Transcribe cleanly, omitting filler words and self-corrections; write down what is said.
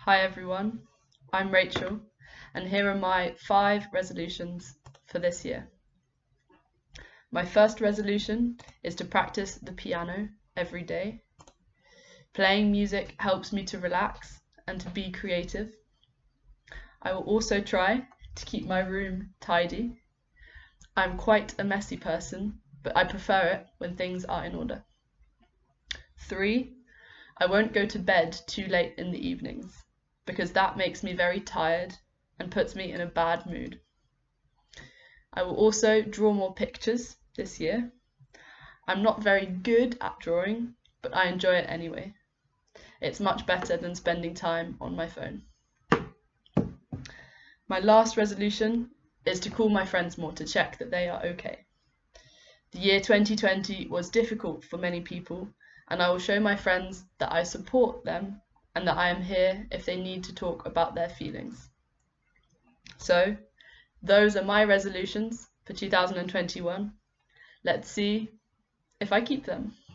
Hi everyone, I'm Rachel, and here are my 5 resolutions for this year. My first resolution is to practice the piano every day. Playing music helps me to relax and to be creative. I will also try to keep my room tidy. I'm quite a messy person, but I prefer it when things are in order. 3. I won't go to bed too late in the evenings, because that makes me very tired and puts me in a bad mood. I will also draw more pictures this year. I'm not very good at drawing, but I enjoy it anyway. It's much better than spending time on my phone. My last resolution is to call my friends more to check that they are okay. The year 2020 was difficult for many people, and I will show my friends that I support them and that I am here if they need to talk about their feelings. So, those are my resolutions for 2021. Let's see if I keep them.